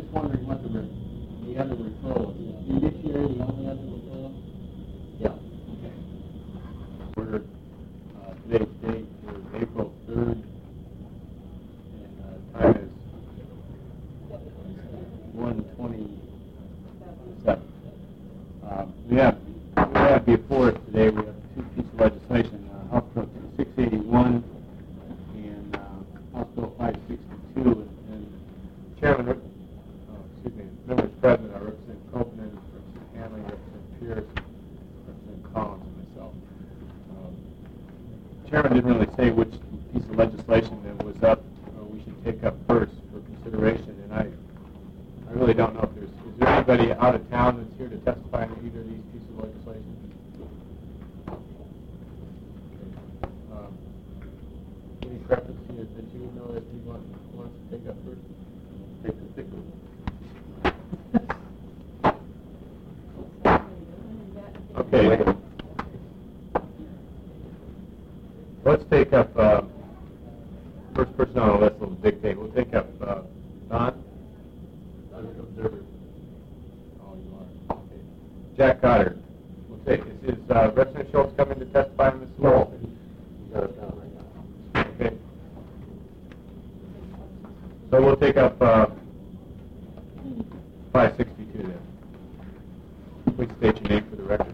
just wondering what the other referral is. Judiciary, the only other referral? Yeah. Okay. Order, today's date is April 3rd, and time is 1:27. We have before us today, we have two pieces of legislation, House Bill 681 and House Bill 562. And Chairman, members present, I represent Copeland, represent Hanley, represent Pierce, represent Collins, and myself. Chairman didn't really say which piece of legislation that was up we should take up first for consideration, and I really don't know if is there anybody out of town that's here to testify on either of these pieces of legislation? Any preference here that you would know that you wants to take up first? Take the thick one. Okay. Let's take up first person on the list will dictate. We'll take up Don. Observer. Oh, you are. Okay. Jack Cotter. We'll take. Is Representative Schultz coming to testify on this? No. He's out of town right now. Okay. So we'll take up 562 then. Please state your name for the record.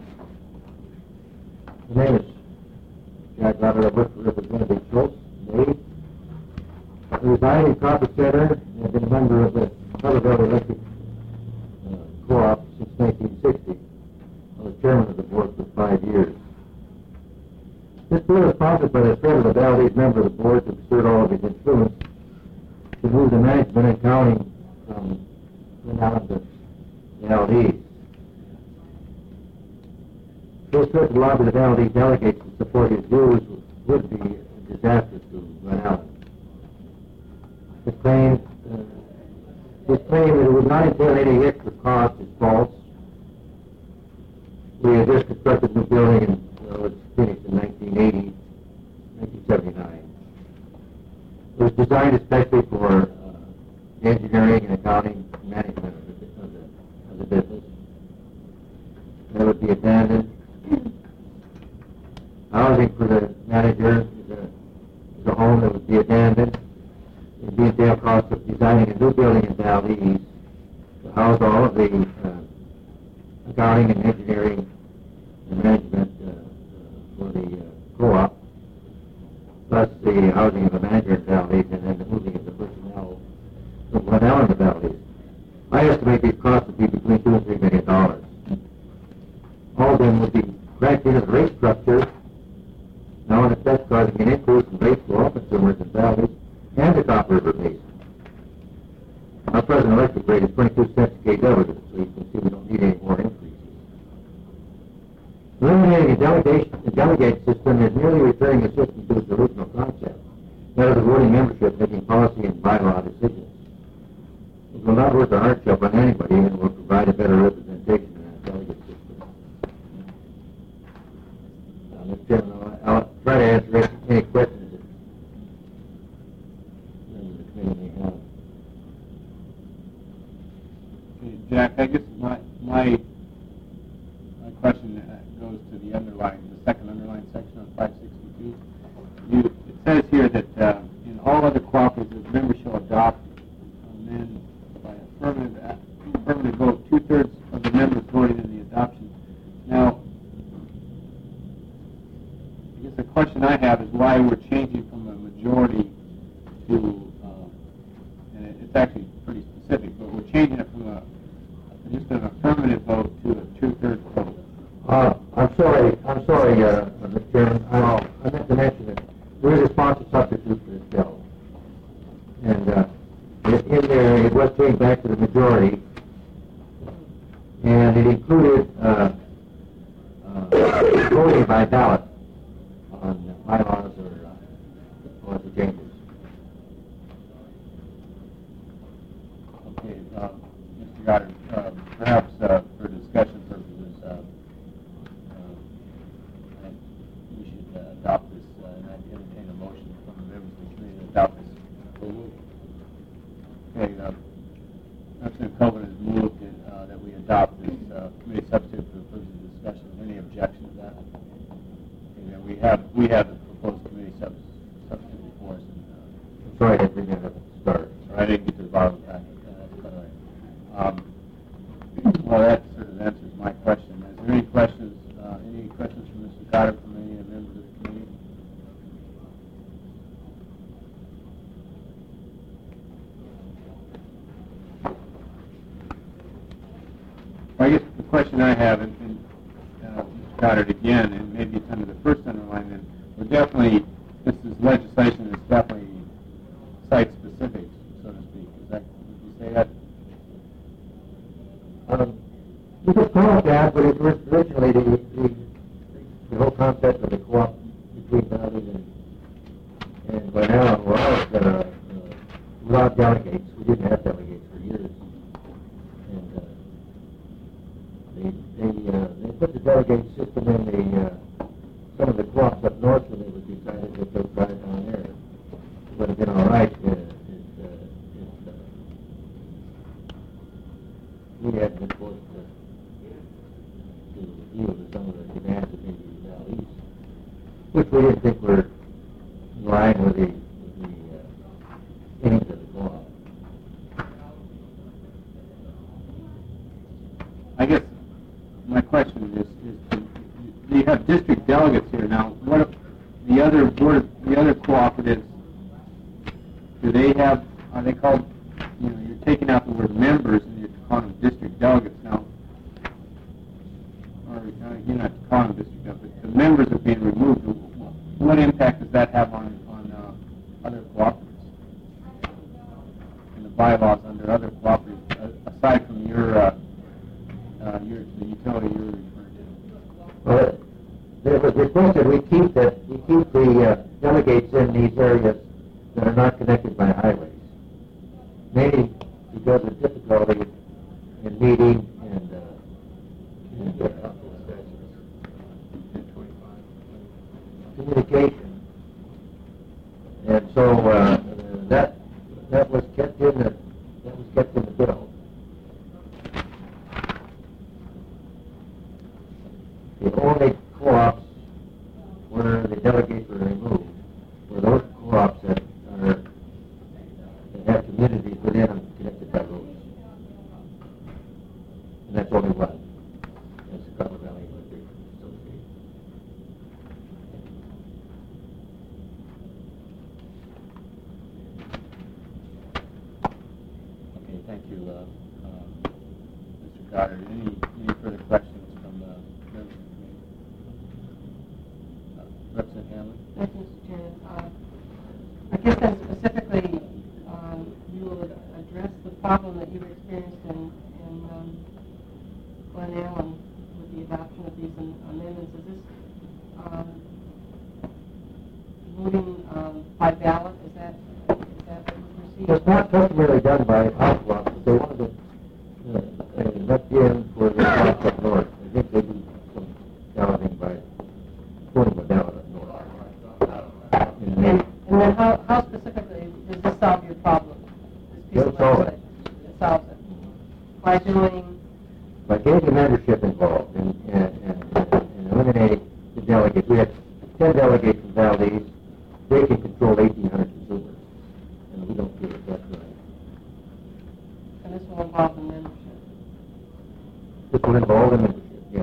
My name is Jack Robert. I work for Representative Schultz. Dave. I reside in Crawford Center and have been a member of the Colorado Electric Co-op since 1960. I was chairman of the board for 5 years. This bill is sponsored by the Fred of the Valdez member of the board to exert all of his influence to move the management and accounting from Island to the Valdez. This trip to lobby the Valdez delegates to support his views would be a disaster to Glen Allen. His claim that it would not entail any extra cost is false. We had just constructed a new building and it was finished in 1979. It was designed especially for engineering and accounting and management of the business. It would be abandoned. Housing for the manager is a home that would be abandoned. It would be entail cost of designing a new building in Valdez to house all of the accounting and engineering and management for the co-op, plus the housing of the manager in Valdez and then the moving of the personnel from Glen Allen to Valdez. I estimate these costs would be between $2 and $3 million. All of them would be cracked into the rate structure, now in effect causing an increase in rates for all consumers in Valdez and the Copper River Basin. Our present electric rate is 22 cents a kW, so you can see we don't need any more increases. Eliminating a delegate system is merely returning the system to its original concept, that of the voting membership making policy and bylaw decisions. It will not work a hardship on anybody and will provide a better representation in that delegate system. Mr. Chairman, I'll try to answer any questions that members of the committee may have. Okay, Jack, I guess my question goes to the second underlined section of 562. It says here that in all other cooperatives, the members shall adopt, and then by affirmative vote, 2/3 of the members voting in the adoption. Now, I guess the question I have is why we're changing from a majority to, and it's actually pretty specific, but we're changing it from just an affirmative vote to a 2/3 vote. I'm sorry, Mr. Chairman. I meant to mention that there is a sponsor substitute for this bill. And in there, it was changed back to the majority. And it included voting by ballot on bylaws or policy changes. Okay, Mr. Goddard, perhaps for discussion purposes, we should adopt this, and I'd entertain a motion from the members of the committee to adopt this. Okay, Representative Coven has moved that we adopt this committee substitute for the purpose of discussion. Is there any objection to that? Okay, then we have the proposed committee substitute before us. I'm sorry I didn't bring that up at the start. I didn't get to the bottom of the packet. That's quite all right. Well, that sort of answers my question. Is there any questions? Any questions from Mr. Goddard from any members of the committee? Well, I guess the question I have, and Mr. Goddard again, and maybe it's under the first underline, then we're definitely, this is legislation that's definitely site-specific, so to speak. Is that, would you say that? We could call it that, but it was originally the whole concept of the co-op between Valley and Glenallen was without delegates. We didn't have delegates for years. And they put the delegate system in some of the co-ops up north when it was decided that they'll try it down there. It would have been all right we hadn't been forced to deal with some of the demands of maybe the Valley East, which we didn't think were in line with the aims of the co-op. I guess my question is you have district delegates here now. What if the other cooperatives? Do they have? Are they called? You know, you're taking out the word members and you're calling them district delegates now. Or you're not calling them district delegates. The members are being removed. What impact does that have on other cooperatives? And the bylaws under other cooperatives, aside from the utility you're referring to? Well, it was requested we keep the delegates in these areas that are not connected by highways, mainly because of difficulty in meeting and communication, and so that was kept in the bill. The only co-ops where the delegates were removed were those co-ops that have communities within them connected by roads. And that's only one. That's the Copper Valley Electric Association. Okay, thank you, Mr. Goddard. Any further questions from the members of the committee? Representative Hanley? Thank you, Mr. Chairman. I guess then specifically, you would address the problem that you've experienced in Glenallen with the adoption of these amendments. Is this voting by ballot? Is that what you perceive? It's not customarily done by house law, but they wanted to let in for the lots up north. I think they do some balloting by voting by ballot up north. And then how specifically does this solve your problem? This piece of legislation? It solves it. By getting membership involved and eliminating the delegates. We had 10 delegates from Valdez. They can control 1,800 consumers. And we don't feel that that's right. And this will involve the membership? This will involve the membership, yes.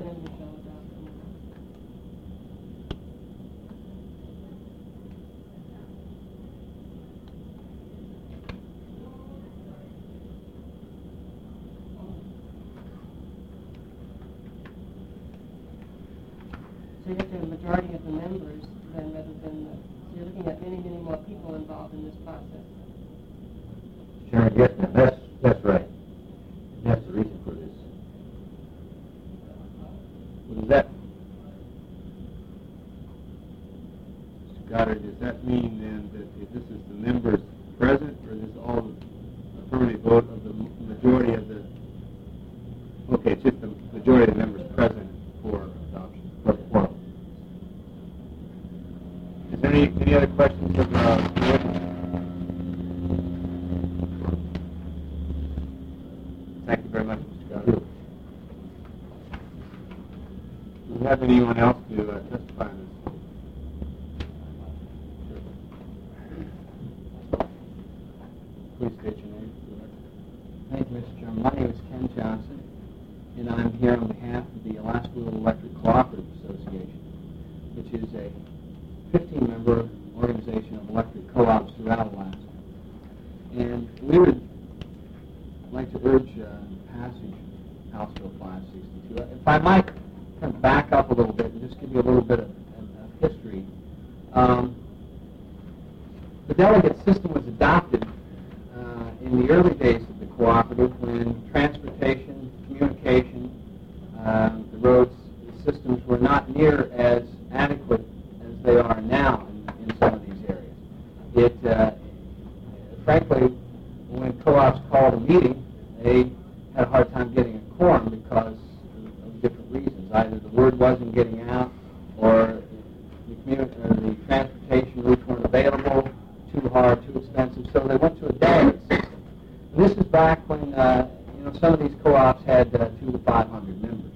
So you have to have a majority of the members then rather than so you're looking at many, many more people involved in this process. Sharon, yes, ma'am. That's right. That's the reason for this. What does that, Mr. Goddard, does that mean then that if this is the members present, or is this all affirmative vote of the majority of the, okay, it's just the majority of the members present for adoption? Is there any other questions of the board? Thank you very much, Mr. Governor. Do we have anyone else to testify on this? Please state your name. Thank you, Mr. Chairman. My name is Ken Johnson, and I'm here on behalf of the Alaska Rural Electric Cooperative Association, which is a 15-member organization of electric co-ops throughout Alaska. And we would like to urge passage of House Bill 562. If I might kind of back up a little bit and just give you a little bit of history. The delegate system was adopted in the early days of the cooperative when transportation, communication, the roads, the systems were not near as adequate as they are now in some of these areas. Frankly, when co-ops called a meeting, they had a hard time getting a quorum because of different reasons. Either the word wasn't getting out, or the transportation routes weren't available, too hard, too expensive, so they went to a delegate system. And this is back when some of these co-ops had 200 to 500 members.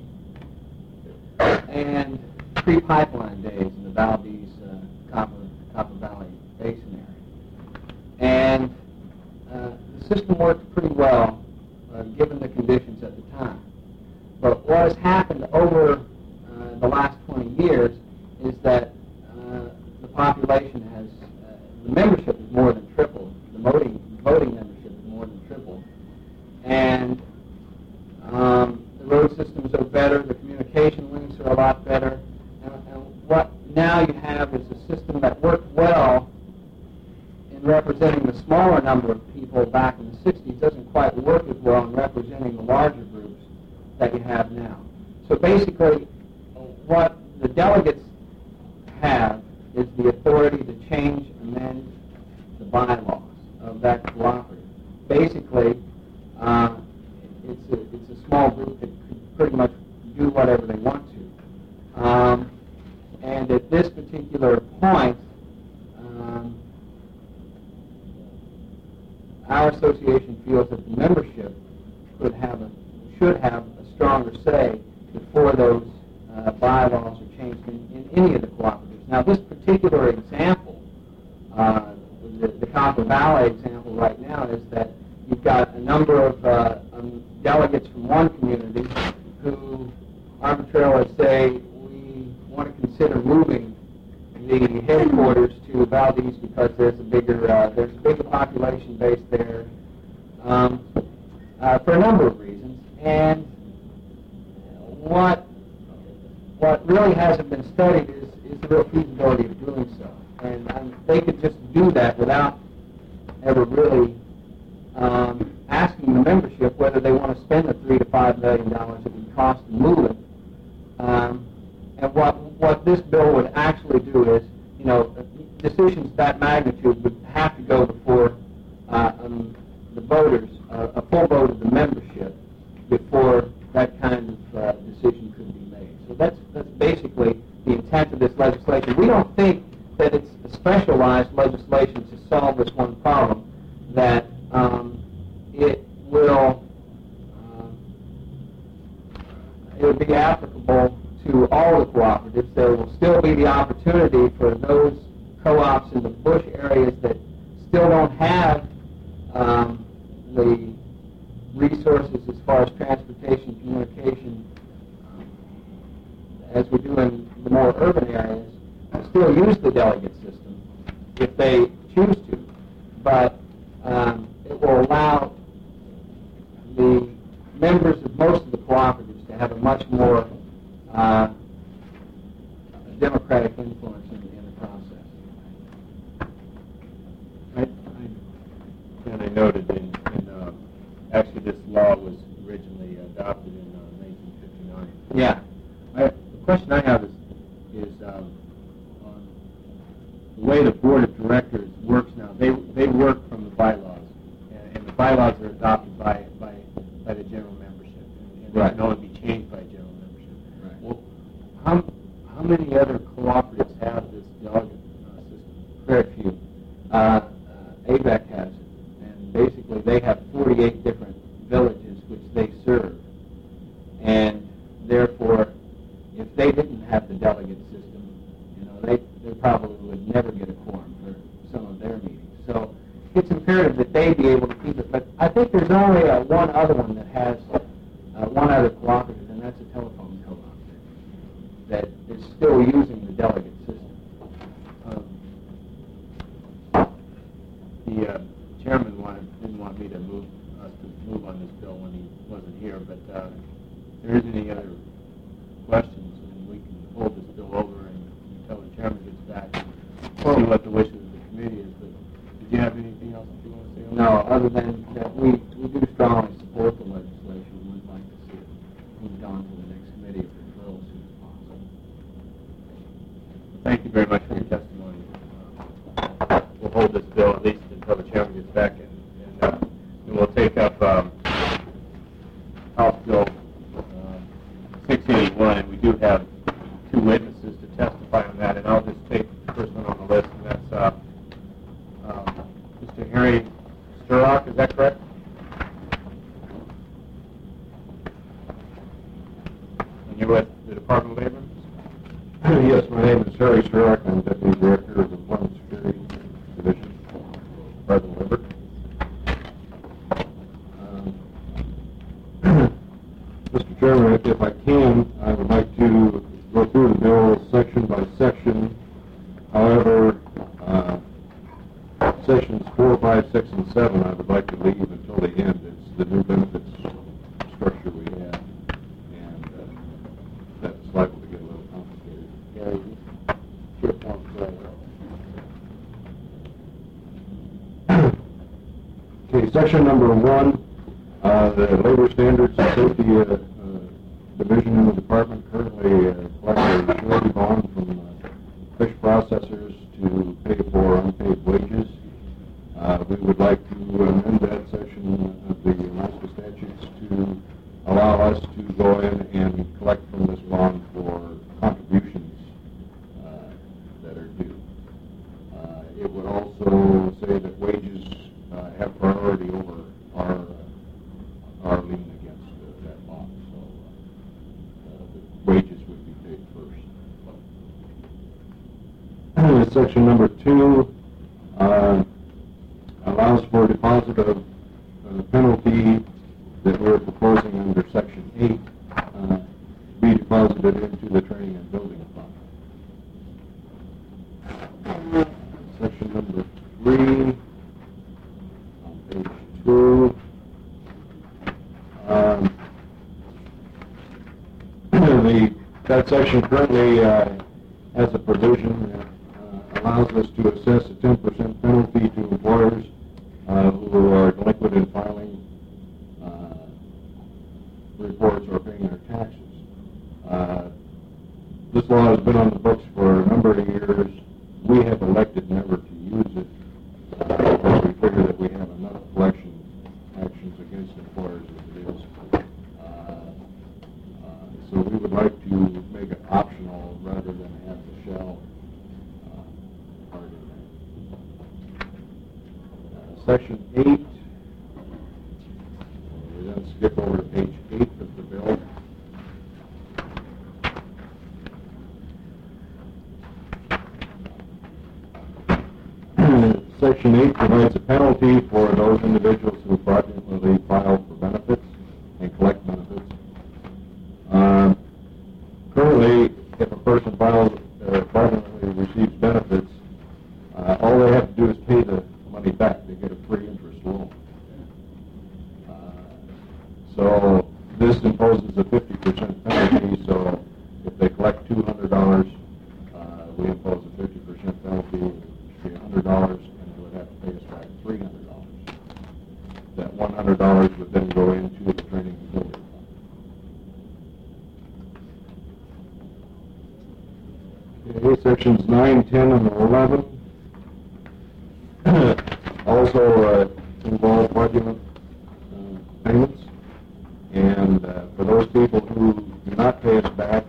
And pre-pipeline days in the Valdez Copper Valley Basin area. And the system worked pretty well given the conditions at the time. But what has happened over the last 20 years is that the population has, the membership is more than tripled. The voting membership is more than tripled. And the road systems are better, the communication links are a lot better. And what now you have is a system that worked well in representing the smaller number of people back in the 60s, doesn't quite work as well in representing the larger groups that you have now. So basically, what the delegates have is the authority to change, amend the bylaws of that cooperative. Basically, it's a small group that could pretty much do whatever they want to. And at this particular point, our association feels that the membership should have a stronger say before those bylaws are changed in any of the cooperatives. Now, this particular example, the Copper Valley example right now, is that you've got a number of delegates from one community who arbitrarily say, we want to consider moving the headquarters to Valdez because there's a bigger population base there for a number of reasons. And what really hasn't been studied is the real feasibility of doing so. And they could just do that without ever really asking the membership whether they want to spend the $3 to $5 million it would cost to move it. And what this bill would actually do is, decisions of that magnitude would have to go before the voters, a full vote of the membership, before that kind of decision could be made. So that's basically the intent of this legislation. We don't think that it's a specialized legislation to solve this one problem, that it will be applicable to all the cooperatives. There will still be the opportunity for those co-ops in the bush areas that still don't have the resources as far as transportation, communication, as we do in the more urban areas, still use the delegate system if they choose to. But it will allow the members of most of the cooperatives to have a much more democratic influence in the process. And I noted actually this law was originally adopted in 1959. Yeah. The question I have is on the way the board of directors works now. They work from the bylaws, and the bylaws are adopted by the general membership, and they can only be changed by general membership. Right. Well, how many other cooperatives have this delegate system? Very few. ABEC has it, and basically they have 48 different villages which they only one other one that has one other cooperative, and that's a telephone co-operative that is still using the delegate system. The chairman didn't want me to move on this bill when he wasn't here, but if there isn't any other questions, then we can hold this bill over until the chairman gets back and see what the wishes of the committee is. But did you have anything else that you want to say? No, other than that we do strongly support the legislation. We'd like to see it moved on to the next committee of referral as soon as possible. Thank you very much for your testimony. We'll hold this bill at least until the chairman gets back, and we'll take up House Bill 681, and we do have two witnesses to testify on that, and I'll just take the first one on the list, and that's Mr. Harry Sturrock, is that correct? And you're with the Department of Labor? Yes, my name is Harry Sturrock. I'm Deputy Director of Employment Security Division, Department of Labor. Mr. Chairman, if I can, I would like to go through the bill section by section. However, sections 4, 5, 6, and 7 I would like to leave until the end. It's the new benefits structure we have, and that's liable to get a little complicated. Gary, your point, Okay, section number 1, the Labor Standards and Safety Division in the department currently collects a surety bond from fish processors to pay for unpaid wages. We would like to amend that section of the Alaska statutes to allow us to go in and collect from this bond for contributions that are due. It would also say that wages have priority over our lien against that bond, so the wages would be paid first. Section number 2 allows for deposit of the penalty that we're proposing under section 8 to be deposited into the training and building fund. Section number 3 on page 2. That section currently has a provision that allows us to assess a 10% penalty to employers who are delinquent in filing reports or paying their taxes. This law has been on the books for a number of years. We have elected never to use it because we figure that we have enough collection actions against employers as it is. So we would like to make it optional rather than have the shall part in there. Section 8, we then skip over to page 8 of the bill. Section 8 provides a penalty for those individuals who fraudulently file for benefits and collect benefits. Currently, if a person fraudulently receives benefits, all they have to do is pay the money back. They get a free interest loan. So this imposes a 50% penalty. So if they collect $200, we impose a 50% penalty, which would be $100, and they would have to pay us back $300. That $100 would then go into the training and building fund. Okay, sections 9, 10, and 11 also involve fraudulent payments. And for those people who do not pay us back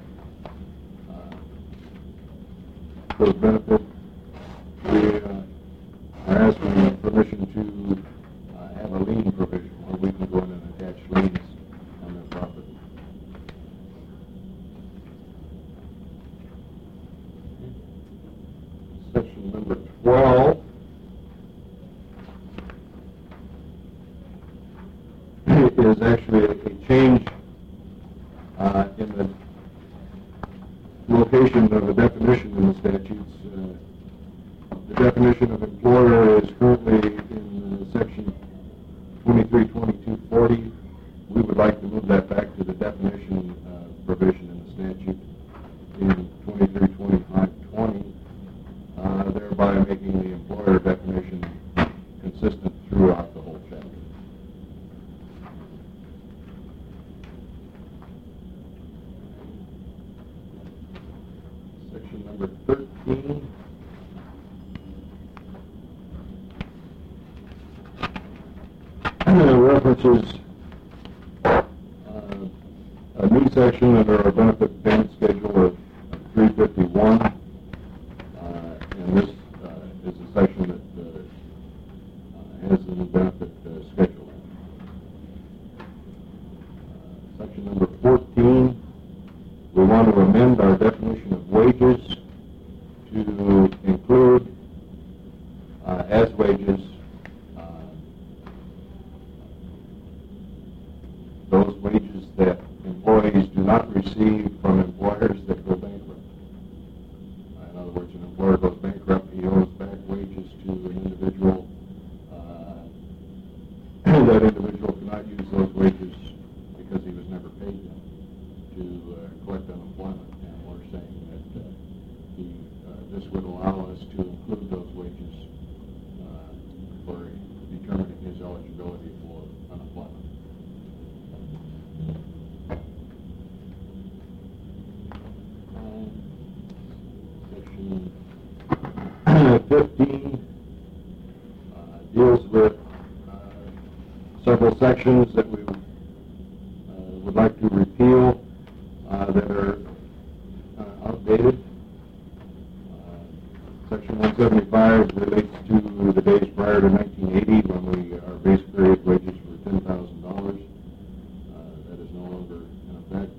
those benefits, we are asking permission to have a lien provision where we can go in and attach liens on their property. Section number 12 is actually a change in the location of a definition in the statutes. The definition of employer is currently in section 232240. We would like to move that back to the definition provision in the statute in 232520, thereby making the employer definition consistent throughout the whole chapter. Section number 13. References a new section under our benefit payment schedule of 351, and this is a section that has the new benefit schedule. Section number 14, we want to amend our definition of wages to include as wages those wages that employees do not receive from employers that go bankrupt. In other words, an employer goes bankrupt, he owes back wages to an individual. That individual cannot use those wages because he was never paid them to collect unemployment. And we're saying that this would allow us to include those wages for determining his eligibility for unemployment. Section 15 deals with several sections that we would like to repeal that are outdated. Section 175 relates to the days prior to 1980 when our base period wages were $10,000. That is no longer in effect.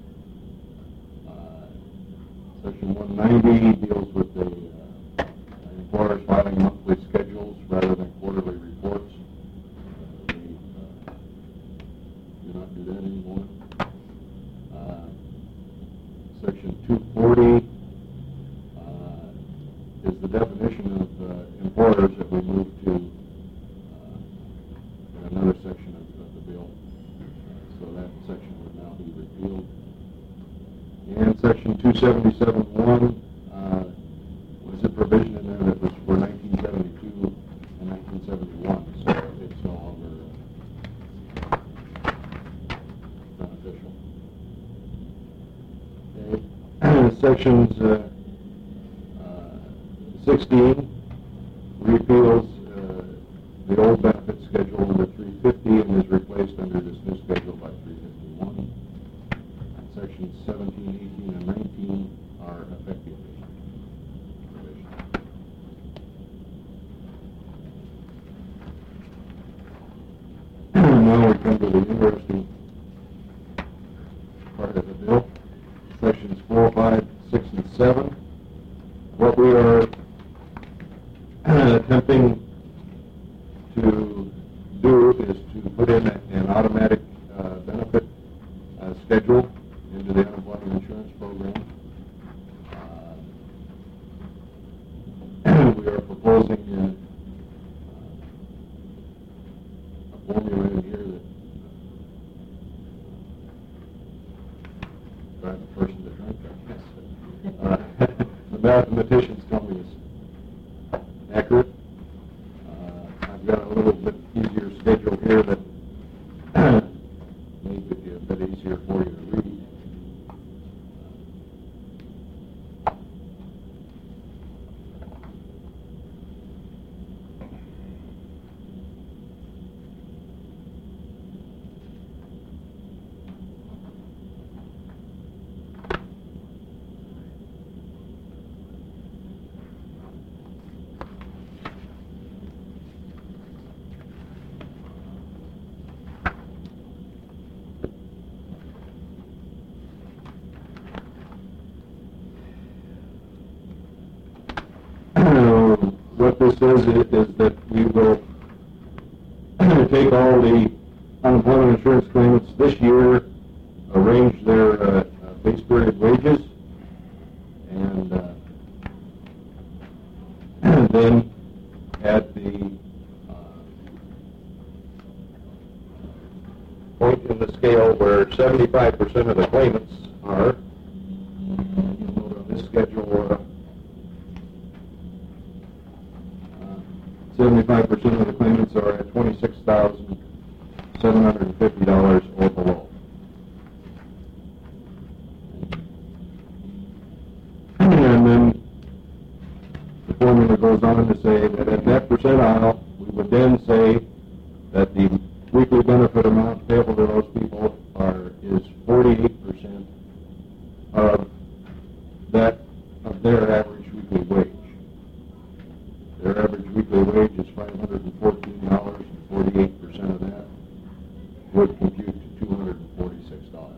Section 190 deals with the employers filing monthly schedules rather than quarterly reports. We do not do that anymore. Section 240 is the definition of employers that we move to in another section of the bill. So that section would now be repealed. And section 277.1 was a provision in there that was for 1972 and 1971, so it's no longer beneficial. Okay. Sections 16 repeals the old benefit schedule under 350 and is replaced under this new schedule by 351. Sections 17, 18, and 19 are effective provisions. Now we come to the interesting part of the bill, sections 4, 5, 6, and 7. What we are attempting to do is to put in an automatic benefit schedule into the unemployment insurance program. We are proposing a formula in here that drives the person to drink, I guess. The mathematicians tell me it's accurate. I've got a little bit easier schedule here that may be a bit easier for you to read. What this says is that we will take all the unemployment insurance claimants this year arranged their base period wages, and then at the point in the scale where 75% of the claimants are, you'll note on this schedule, 75% of the claimants are at $26,750 or below. And then the formula goes on to say that at that percentile, we would then say that the weekly benefit amount payable to those people is 48% of their average weekly wage. Their average weekly wage is $514, and 48% of that would compute to $246.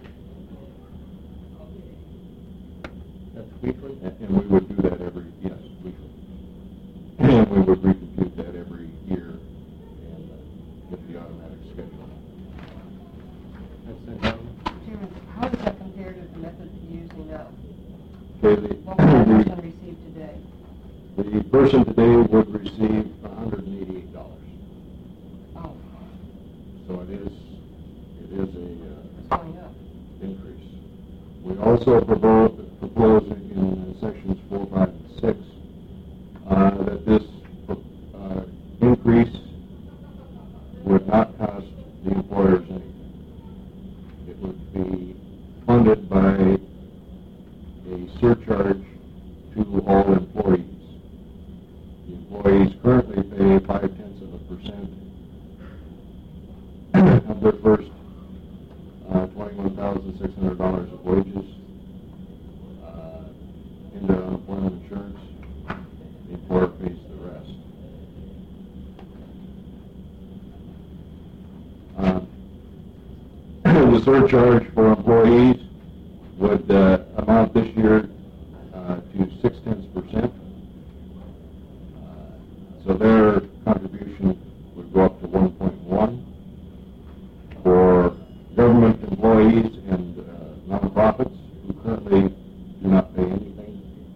That's weekly? And we would do that weekly. And we would recompute that every year and get the automatic schedule. That's the government? Chairman, how does that compare to the method that you're using now? Okay, What would that person receive today? the person today would receive $188. Oh, So it is it's going up. increase. We also propose in sections 4, 5, and 6 that this increase would not cost the employers anything. It would be funded by a surcharge to all employees. The employees currently pay 0.5% of their first $21,600 of wages into unemployment insurance. The employer pays the rest. The surcharge for employees would amount this year to 0.6%. So their contribution would go up to 1.1. For government employees and nonprofits who currently do not pay anything,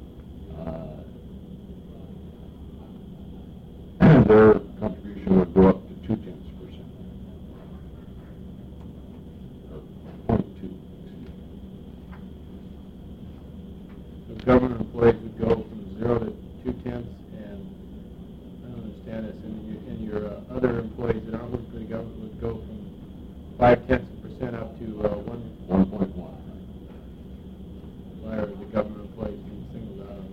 their contribution would go up to 0.2%. Or 0.2. So government employees would go from 0 to 0.2, and I don't understand this. And your other employees that aren't working for the government would go from 0.5% up to 1.1. Why are the government employees being singled out on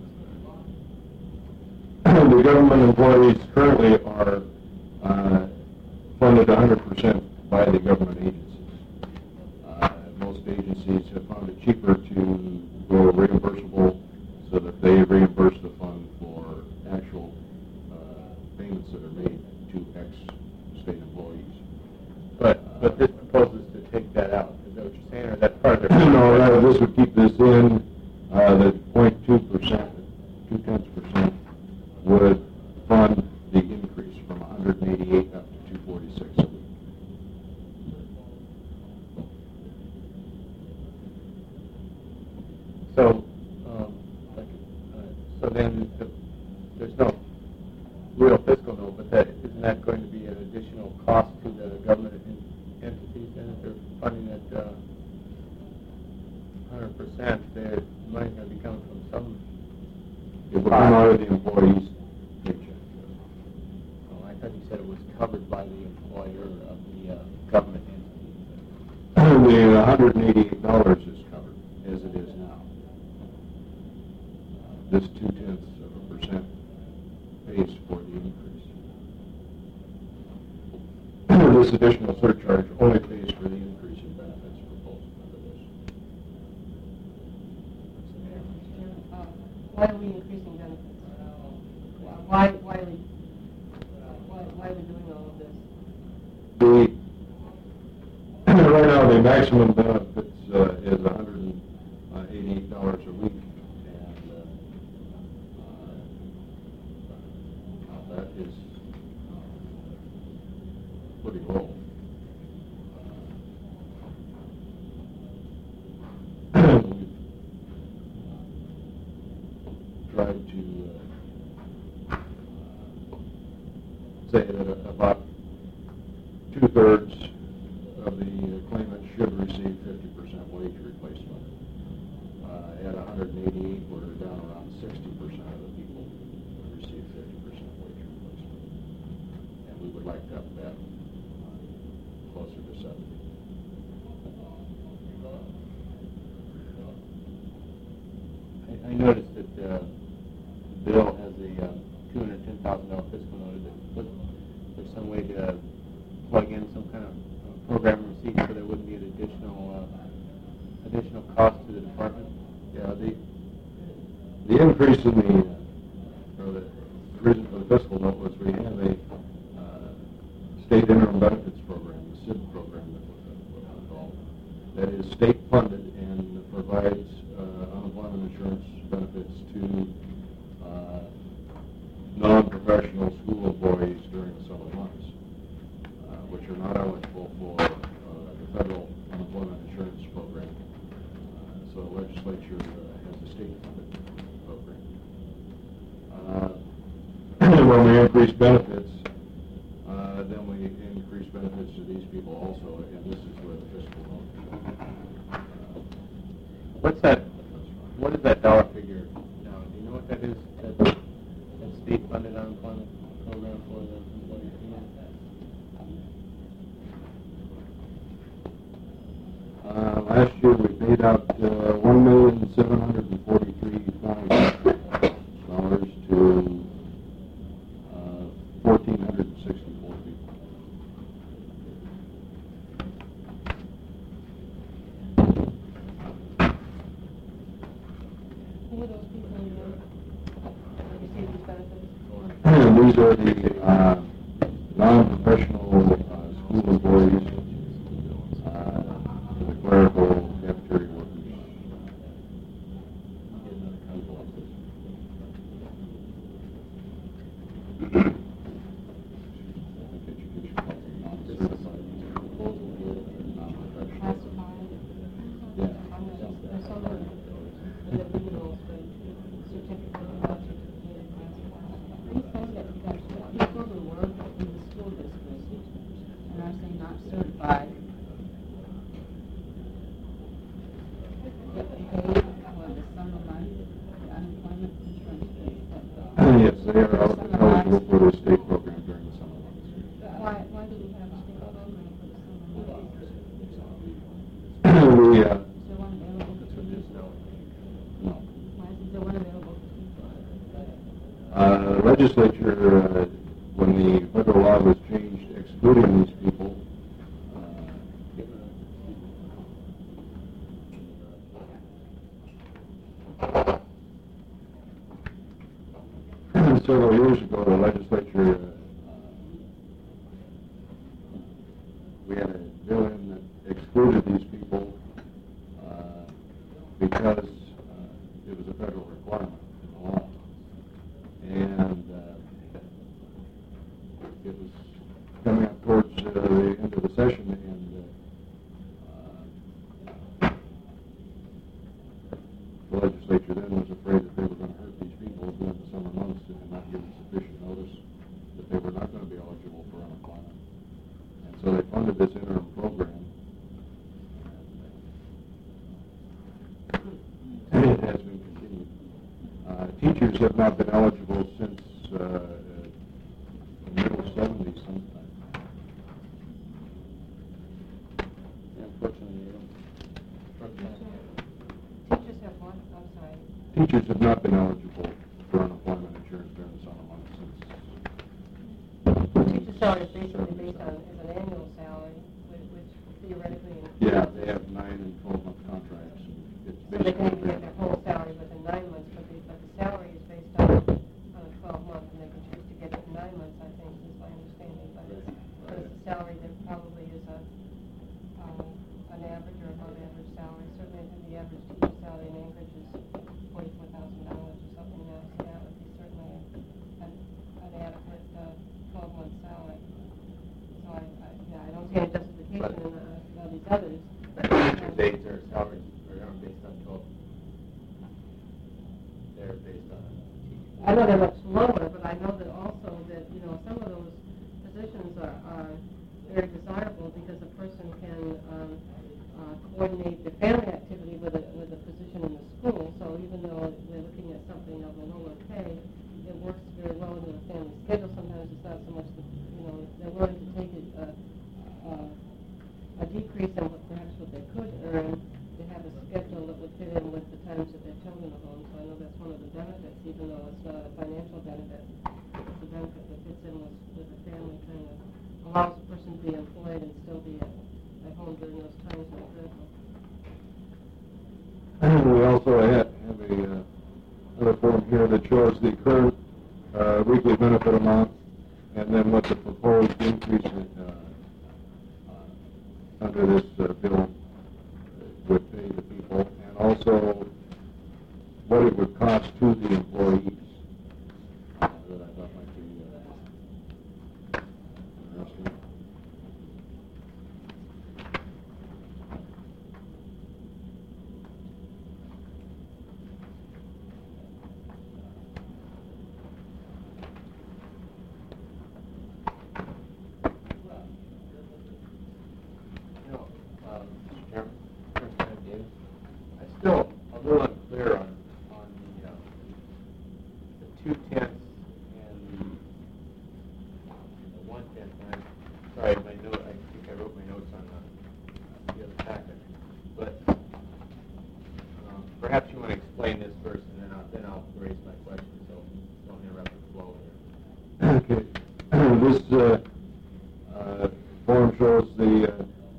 The government employees currently are funded 100% by the government agencies. Most agencies have found it cheaper to go reimbursable so that they reimburse the fund for actual payments that are made to ex-state employees. But this proposes to take that out. Is that what you're saying, or is that part of their... No, this would keep this in. The 0.2%, 0.2% would fund the increase from 188 up to 246 a week. So, so then there's no real fiscal note, but isn't that going to be an additional cost to the government entities? And if they're funding it 100%, their money's going to be coming from some... It would come out of the employee's paycheck. Oh, I thought you said it was covered by the employer of the government entity. The $188 is covered as it is now. This 0.2% pays for the increase. This additional surcharge only pays for the increase in benefits proposed under this. Why are we increasing benefits? Why are we doing all of this? Right now, the maximum benefits is $188 a week, and that is pretty low. tried to say that about 2/3 of the claimants should receive 50% wage replacement. At 188, we're down around 60% of the people who receive 50% wage replacement. And we would like to up that closer to 70. I noticed that the bill has a $210,000 fiscal note. There's some way to plug in some kind of program receipt so there wouldn't be an additional cost to the department. Yeah, the increase in the reason for the fiscal note was we have a state interim benefits program, the SID program that we're called, that is state funded and provides unemployment insurance benefits to non-professional school employees during the summer months, which are not eligible for the federal unemployment insurance program. So the legislature has a state-funded program. When we increase benefits, then we increase benefits to these people also, and this is where the fiscal note. What is that dollar figure now? Do you know what that is? That state-funded unemployment program for the employees? Last year we paid out $1,743,000 to 1,464 people. Who are those people who receive these benefits? These are the non-professional school employees, the clerical, cafeteria workers. Yes, they are eligible for the state program during the summer months. Why do we have a state program for the summer months? We, Is there one available for students? no. Why isn't there one available for The legislature, when the federal law was changed excluding these people, several years ago, the legislature, we had a bill in that excluded these people because it was a federal requirement in the law. And it was coming up towards the end of the session, and the legislature then was afraid that they were going to hurt these people during the summer months and not give them sufficient notice that they were not going to be eligible for unemployment. And so they funded this interim program. And it has been continued. Teachers have not been eligible since the middle 70s sometime. Unfortunately, teachers have one? I'm sorry. Teachers have not been eligible for unemployment insurance during the summer months since. Teacher salary is basically based on is an annual salary, which theoretically. Yeah, they have 9 and 12-month contracts. It's So they can basically get their whole salary within 9 months, but the salary is based on a 12-month, and they can choose to get it in 9 months, I think, is my understanding. But it's a salary that probably is an average or above average salary. Certainly, I think the average teacher salary in Anchorage is $44,000 or something now, so that would be certainly an adequate 12-month salary. So I don't see any justification in these others. teachers' aides are salaries are based on 12. They're based on I know they're much lower, but I know that also that, some of those positions are very desirable because a person can coordinate the family activity with a position in the school. So even though we're looking at something of a lower pay, it works very well into the family schedule. Sometimes it's not so much they're willing to take a decrease in perhaps what they could earn to have a schedule that would fit in with the times that their children are home. So I know that's one of the benefits, even though it's not a financial benefit. It's a benefit that fits in with the family, kind of allows a person to be employed and still be at home during those times that are critical. We also have another form here that shows the current weekly benefit amount and then what the proposed increase under this bill would pay the people, and also what it would cost to the employees. That I thought might be interesting. Mr. Chairman, Representative Davis, I'm still a little unclear on the 2/10 and the 1/10. Sorry, my note. I think I wrote my notes on the other packet, but perhaps you want to explain this first, and then I'll raise my question. So don't interrupt the flow here. Okay. This form shows the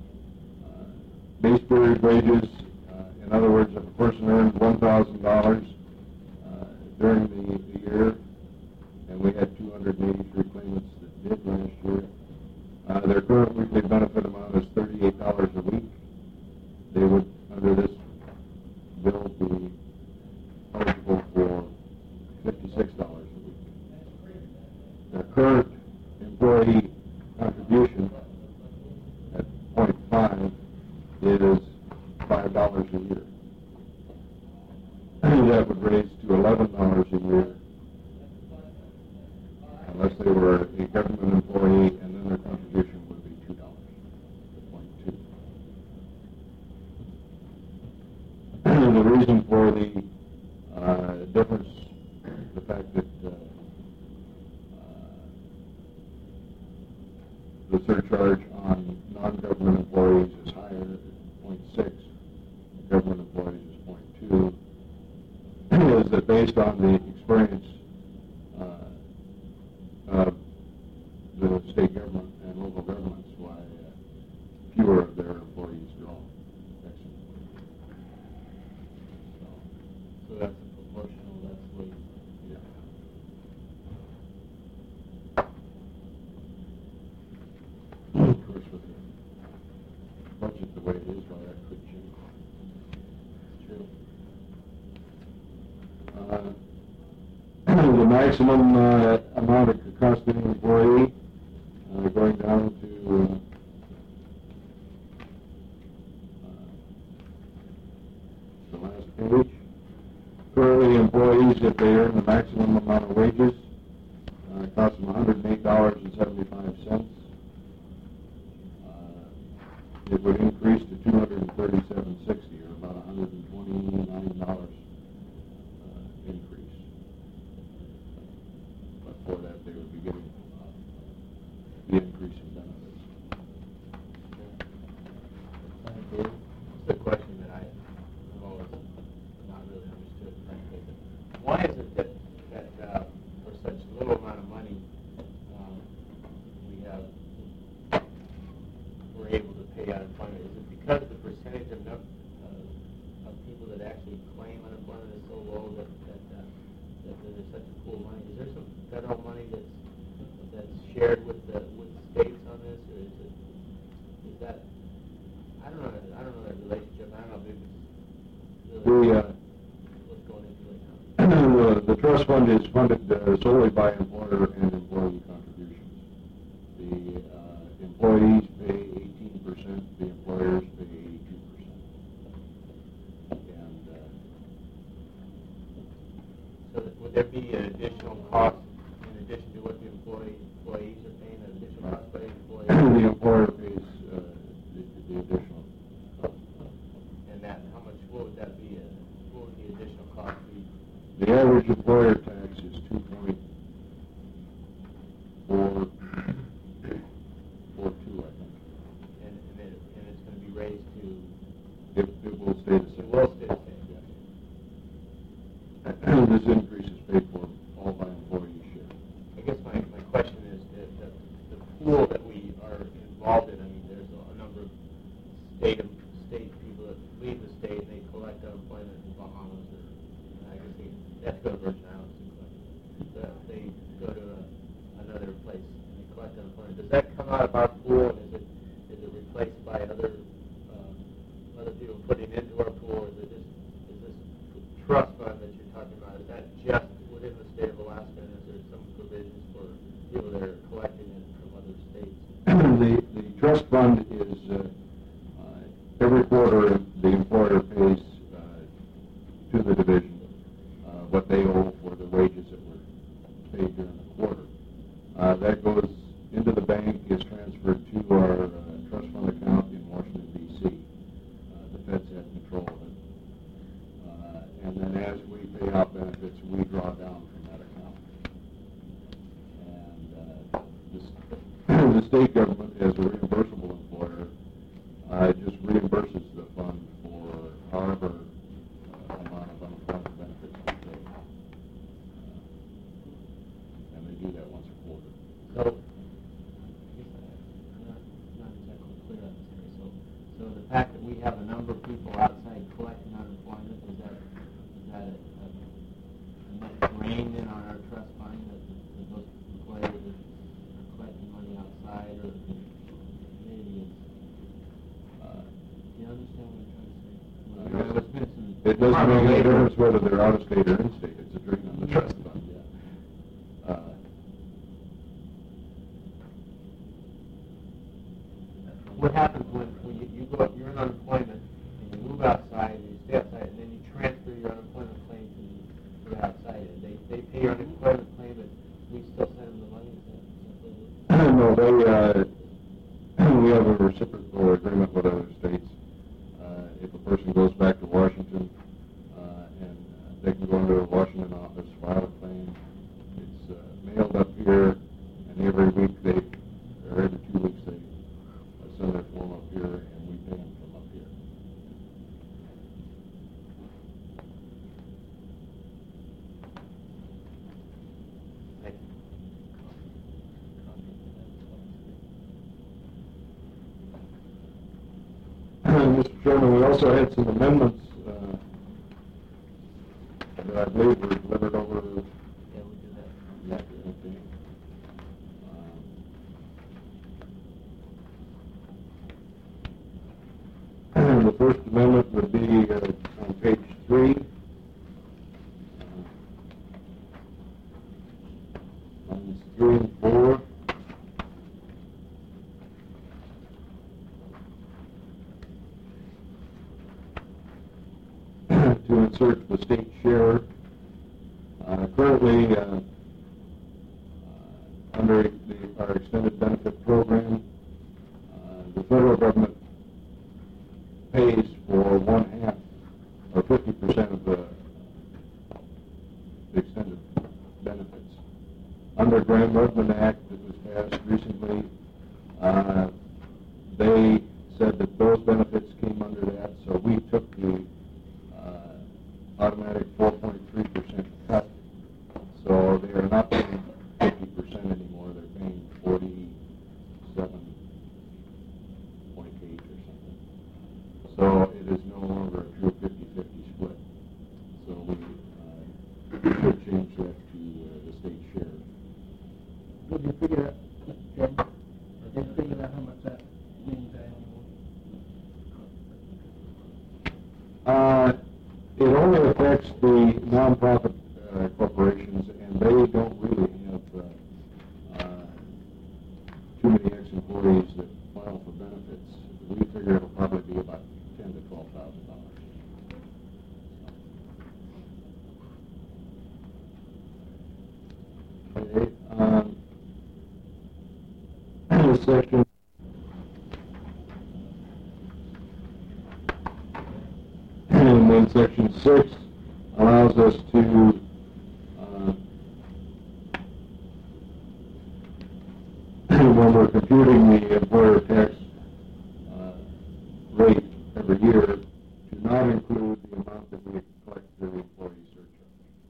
base period wages. In other words, if a person earned $1,000 during the year, and we had 283 claimants that did last year, their current weekly benefit amount is $38 a week. They would, under this bill, be eligible for $56 a week. Their current employee contribution at 0.5 is $5 a year. That would raise to $11 a year unless they were a government employee, and then their contribution would be $2 to 0.2. The reason for the difference, the fact that the surcharge on non-government employees is higher at 0.6, government employees is 0.2, is that based on the experience of the state government and local governments, why fewer of their employees draw extra. So that's a proportional. That's what. Yeah. Of course, with the budget the way it is, well, that could change. True. The maximum amount it could cost any employee, going down to the last page. Currently, employees, if they earn the maximum amount of wages, it costs them $108.75. It would increase to $237.60, or about $129 increase. But for that, they would be getting the increase in benefits. It's the question that I've always not really understood, frankly. Why is it that for such little amount of money we're able to pay out unemployment? Is it because the percentage of people that actually claim unemployment is so low that there's such a pool of money? Is there some federal money that's shared with the states on this, or is that I don't know that relationship. I don't know if it's really what's going into it now. The trust fund is funded solely by employer and employee contributions. The employees pay 18%, the employers pay 82%. And so would there be an additional additional cost in addition to what the employees are paying, an additional cost by the employees? The employer pays the additional. And that, how much, what would that be? What would the additional cost be? The average employer tax is 2.42, I think. And it's going to be raised to, It will stay the it same. will stay the same. This increase is paid for all by employee share. I guess my question is that the pool that we are involved in, I mean, there's a number of state people that leave the state and they collect unemployment in Bahamas, or I guess they have to go to Virgin Islands to collect. They go to another place and they collect unemployment. Does that come out of our pool, and is it replaced by other people putting into our pool? Is this trust fund that you're talking about, is that just within the state of Alaska, and is there some provisions for people that are collecting it from other states? The trust fund is every quarter the employer pays to the division what they owe for the wages that were paid during the quarter. That goes into the bank, is transferred to our trust fund account in Washington, D.C. The feds have control of it. And then as we pay out benefits, we draw down from that account. And the state government, as a reimbursable employer, just reimburses the fund for however amount of unemployment benefits we pay. And they do that once a quarter. So, I guess I'm not exactly clear on this here. So the fact that we have a number of people outside collecting unemployment, is that a net drain in on our trust fund, that those employers are collecting money outside, or maybe it's, do you understand what I'm trying to say? Well, there's been some It doesn't make any difference whether they're out of state or in state. It's a drain on the trust fund, yeah. What happens when you go up, you're in unemployment, and you move outside, and you stay outside, and then you transfer your unemployment claim to the outside, and they pay your unemployment claim, but we still send them the money? Is that No, we have a reciprocal agreement with other states. If a person goes back to Washington, and they can go into a Washington office, file a claim, it's mailed up here, and every week or every 2 weeks they send their form up here, and we pay them from up here. Mr. Chairman, we also had some amendments that I believe were delivered over. Yeah, we do that. Okay. The first amendment would be on page 3. Lines 3 and 4. To insert the state share. Currently, under our extended benefit program, the federal government pays for 1/2 or 50% of the extended benefits. Under Gramm-Rudman Act that was passed recently, they said that those benefits came under that, so we took the automatic 4.3% cut. So they are not paying 50% anymore. They're paying 47.8 or something. So it is no longer a true 50-50 split. So we should change that to the state share. Did you figure out, Jim? Did you figure out how much that means annually? It only affects the nonprofit corporations, and they don't really have too many ex-employees that file for benefits. We figure it'll probably be about $10,000 to $12,000. Okay, section. And then section 6 allows us to when we're computing the employer tax rate every year, to not include the amount that we collect through the employee surcharge.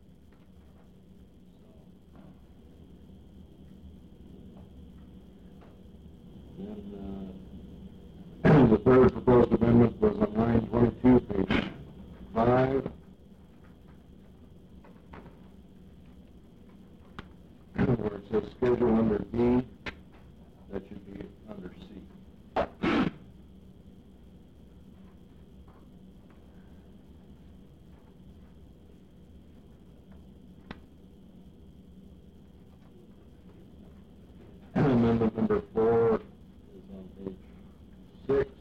Then the third proposed amendment was on line 22, page 5. Where it says schedule under B, that should be under C. Amendment number 4 is on page 6,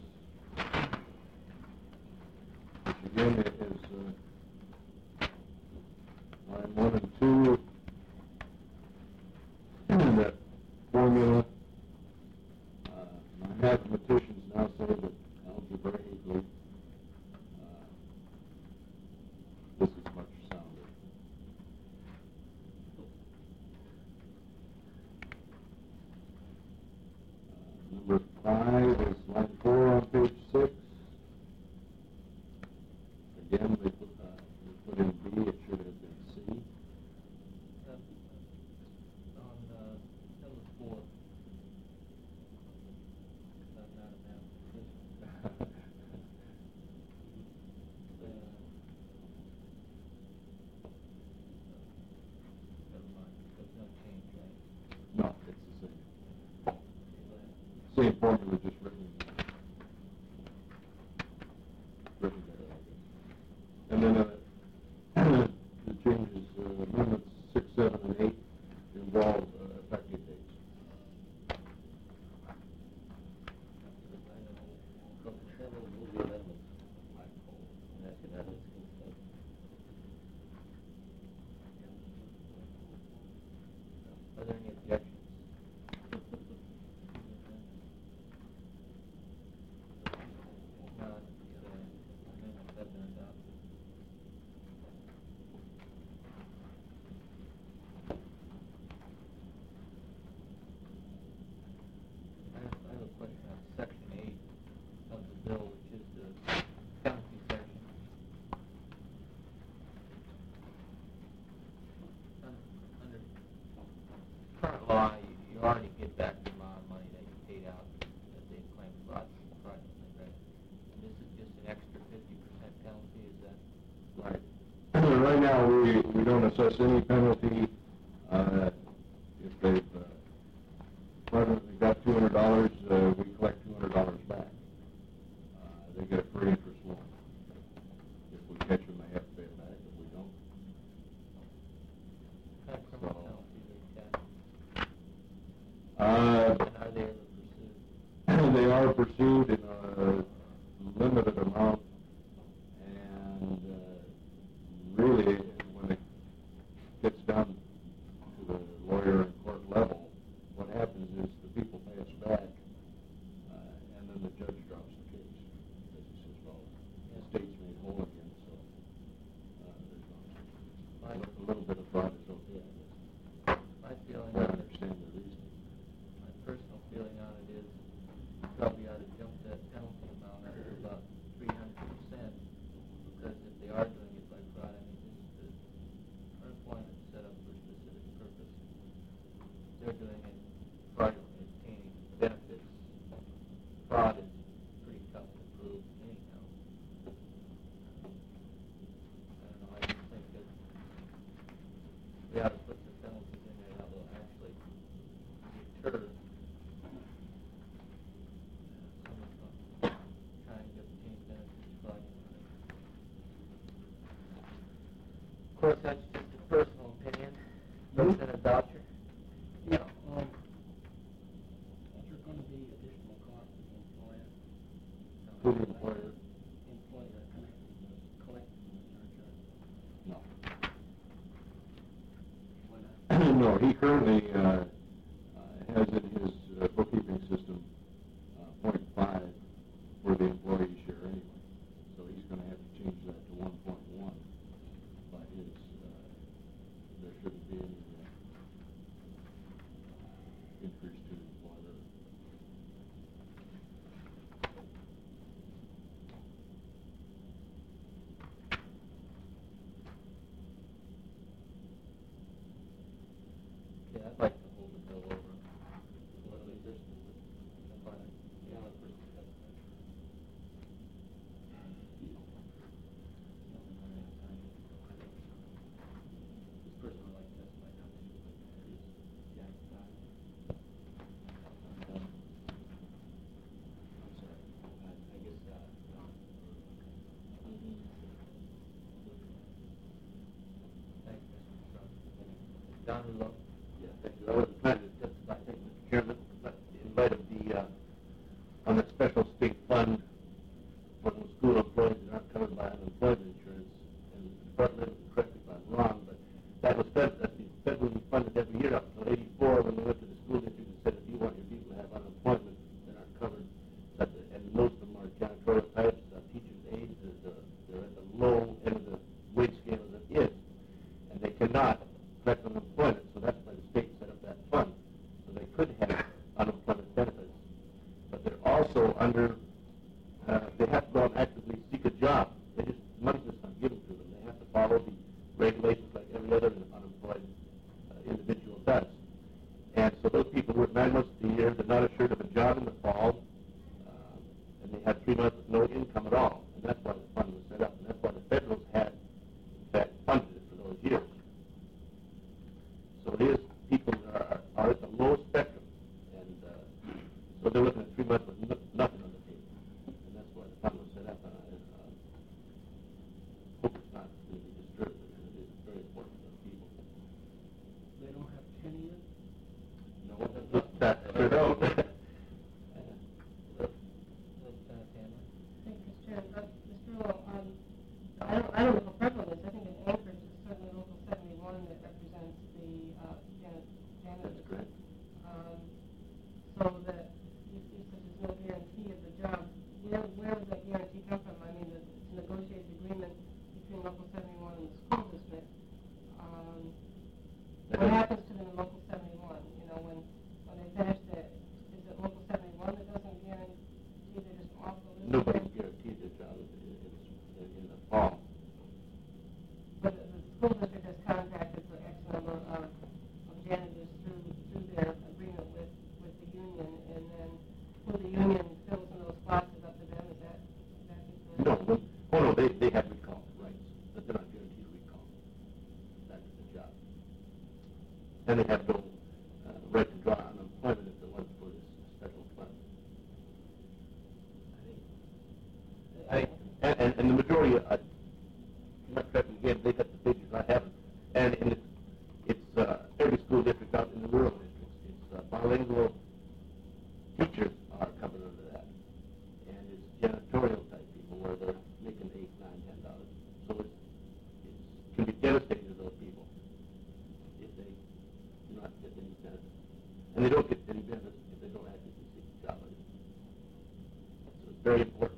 which again is line 1 and 2. That formula, my mathematicians now say that algebraically this is much sounder. Number 5 is line 4 on page 6. Again, they put in B, it should have been C. On number 4, I'm not a mathematician. Never mind, there's no change, right? No, it's the same formula, just written there, I guess. And then the changes, amendments 6, 7, and 8 involve effective dates. Are there any objections? If not, the amendments have been adopted. I have a question on section 8 of the bill, which is the penalty section. Under current law, you already get back the amount of money that you paid out that they claimed fraudulently, right? And this is just an extra 50% penalty, is that? Right. Right now, we don't assess any penalty if they've fraudulently got $200, we collect $200 back. They get a free interest loan. If we catch them, they have to pay it back. If we don't, What kind of criminal penalties are you got? uh, And are they ever pursued? they are pursued in a limited amount, and really, when it gets down to the lawyer and court level, what happens is the people pay us back, and then the judge drops the case. Because he says, well, the state's made whole again, so there's a little bit of fraud is okay, I guess. My feeling I on it, understand the reasoning. my personal feeling on it is you probably ought to jump that penalty amount up to about 300%, because if they are doing it by fraud, I mean, this unemployment is set up for a specific purpose. They're doing it fraudulently, obtaining benefits. Fraud is pretty tough to prove anyhow. I don't know, I just think that we ought to put some penalties in there that will actually deter someone from trying to obtain benefits fraudulently. Of course, that's just a personal opinion. President Boucher? Yeah, is there going to be additional cost to the employer? To the employer? Employer collecting the surcharge? No. Why not? No, he currently has in his bookkeeping system .5 for the employee share anyway. So he's going to have to change that to 1.1. But there shouldn't be any increase to the employer. Yeah, I'd like to hold the bill over. What do we just do? Yeah, let's just do that. This person would like to testify now. Yeah. I'm sorry. I guess Don. Thank you, Mr. Strong. Don Rulo. Yeah, thank you. I wasn't planning to testify, thank you, Mr. Chairman, but in light of on the special state fund for those school employees that aren't covered by unemployment insurance, and the department, correct me if I'm wrong, but that's federally funded every year up until '84 when we went to the school district and said, if you want your people to have unemployment that aren't covered, and most of them are janitorial types, teachers' aides, they're at the low end of the wage scale as it is, and they cannot collect unemployment, so that's why the state set up that fund, so they could have unemployment benefits. But they're also under, they have to go and actively seek a job. Money's just not given to them. They have to follow the regulations like every other unemployed individual does. And so those people work 9 months of the year, they're not assured of a job in the fall, and they have 3 months with no income at all. And that's why the fund was set up, and that's why the federals had, in fact, funded it for those years. So it is people that are at the lowest spectrum, and so they're looking at 3 months with nothing on the table, and that's why the fund was set up. And I hope it's not going to be disturbed, because it is very important for those people. They don't have 10 yet? No, that's sure don't. Thank you, Mr. Chairman. Mr. Earl, I don't know how prevalent it is. I think in Anchorage, it's certainly Local 71 that represents the janitors. That's correct. So that you said there's no guarantee of the job. Where would that guarantee come from? I mean, it's a negotiated agreement between Local 71 and the school district. What happens to them in Local 71? You know, when they finish is it Local 71 that doesn't guarantee they just off the list? Nobody's guaranteed their job in the fall. But the school district has contracted for X number of janitors through their agreement with the union, and then who the union fills in those classes up to them, is that correct? No, they have recall rights, but they're not guaranteed recall. That's the job. And they have no right to draw unemployment if they want for this special fund. And the majority, not correct me again, they got the figures, I haven't. And it's every school district out in the rural districts. It's bilingual teachers are covered under that. And it's janitorial type people where they're making $8, $9, $10. So it can be devastating to those people if they do not get any benefits. And they don't get any benefits if they don't actively seek a job. So it's very important.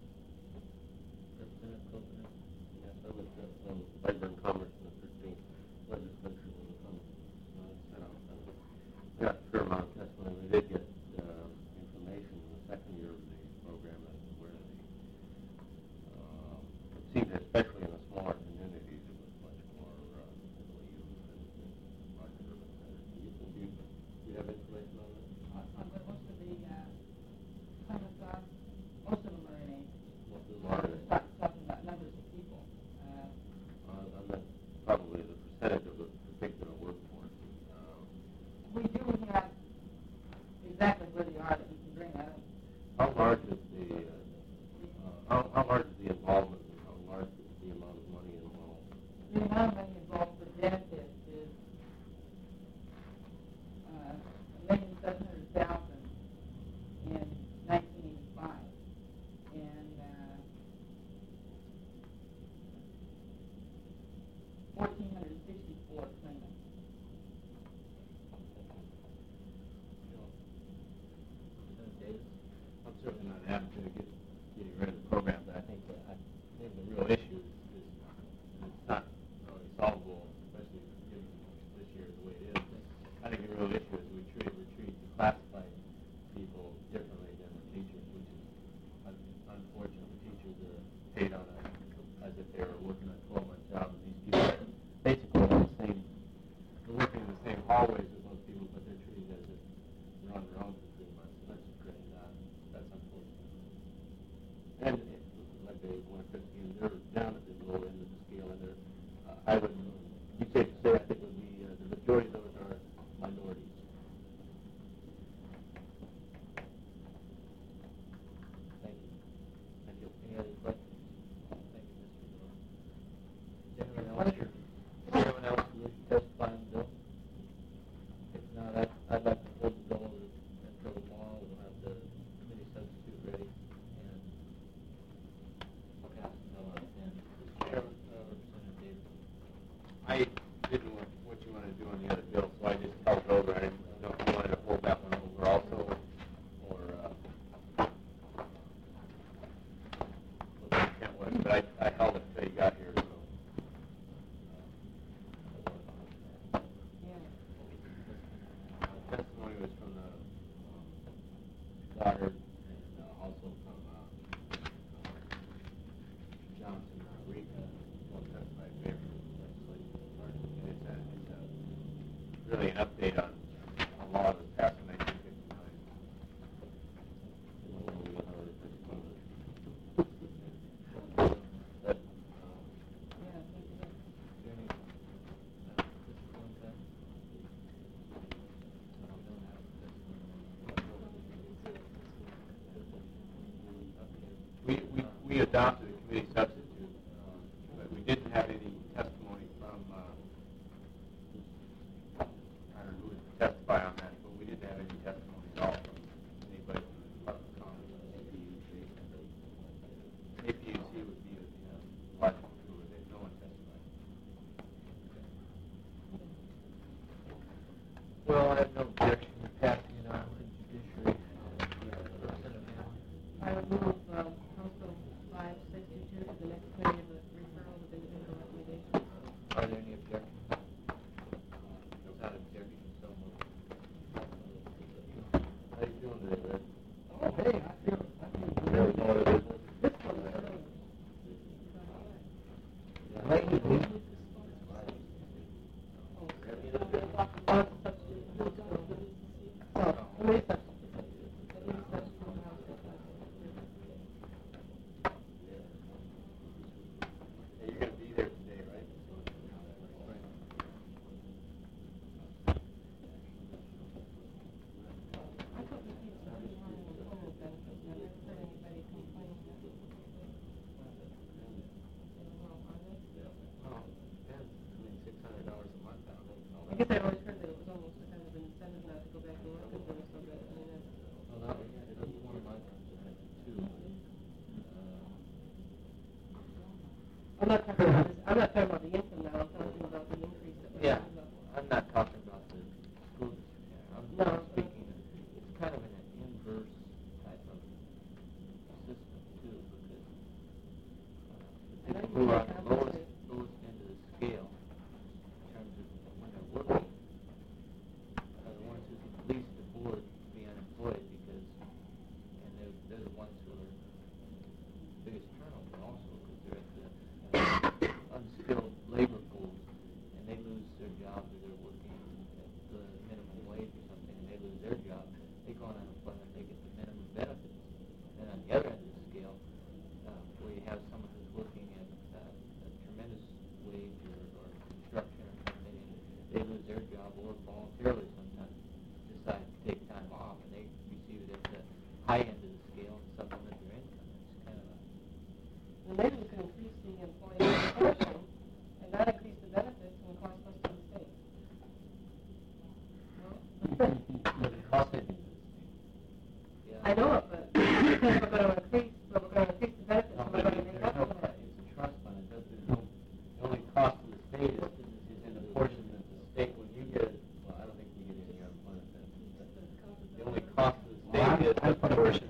Yes, I was on Labor and Commerce in the 13th legislature when the fund was set up. We got a fair amount of testimony. We did get information in the second year of the program as to where it seemed, especially in the smaller communities, it was much more heavily used than larger urban centers. Do you have information on that? But most of the summer jobs, most of them are in Anchorage. Most of them are in Talking about numbers of people. I'm not they're down at the lower end of the scale, and they're, I would, be safe to say, I think would be, the majority of those are minorities. Thank you. Thank you. Any other questions? Thank you, Mr. Miller. Is anyone else who wishes to testify on the bill? If not, I'd like to hold the bill until tomorrow. We'll have the committee substitute ready and pass the bill on. And Mr. Chairman, Representative Davis. I didn't know what you wanted to do on the other bill, so I just held it over. I didn't know if you wanted to hold that one over also, or what the intent was, but I held it until you got here, so. Testimony was from the Goddard and also from Johnson, Rita, will testify in favor of the legislation. And it's really an update on a law that was passed in 1959. But, Yeah, thank you. Jenny, Mr. Clinton? We adopted a committee substitute, but we didn't have any testimony from, I don't know who was to testify on that, but we didn't have any testimony at all from anybody from the Department of Commerce. APUC would be the logical to it, no one testified. Well, I have no objection to passing it on to judiciary. Representative Hamlin? I would move Council 562 to the next committee of the referral of individual recommendations. Are there any objections? Without objection, so moved. How you doing today, Red? Oh, hey, I feel Really? this one is lightning, please. Hey, you're going to be there today, right? I thought we paid something more than employment benefits, and I never heard anybody complain that. Well, depends. I mean, $600 a month, I don't know. I guess I always heard that it was almost a kind of an incentive not to go back and work with them, so that, I mean, that's. Well, that was one of my concerns, too. I'm not talking about this, I'm not talking about the income now, I'm talking about the increase that we're Yeah, talking about. I'm not talking about the school district here. I'm No. speaking, it's kind of an inverse type of system, too, because the people who are on the lowest end of the scale, in terms of when they're working, are the ones who can least afford to be unemployed because, and they're the ones who are the biggest turnover also, because they're at the unskilled labor pools, and they lose their job, or they're working at the minimum wage or something, and they lose their job. They go on unemployment, they get the minimum benefits. And on the other end of the scale, where you have someone who's working at a tremendous wage or construction or something, and they lose their job or voluntarily sometimes decide to take time off, and they receive it at the high end of the scale and supplement their income. It's kind of a Well, maybe we could increase the employee portion and not increase the benefits and cost less to the state. No? cost savings. I know it, but because we're going to increase the benefits, No, and but we're going to make up for it's that. a trust fund. It doesn't, the only cost to the state is in the portion that the state, when you get, well, I don't think you get any unemployment benefits. The only cost to the state is the portion.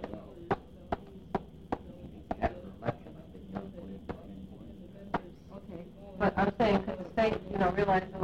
After election, I think you're unemployed. Okay, but I'm saying, could the state, realize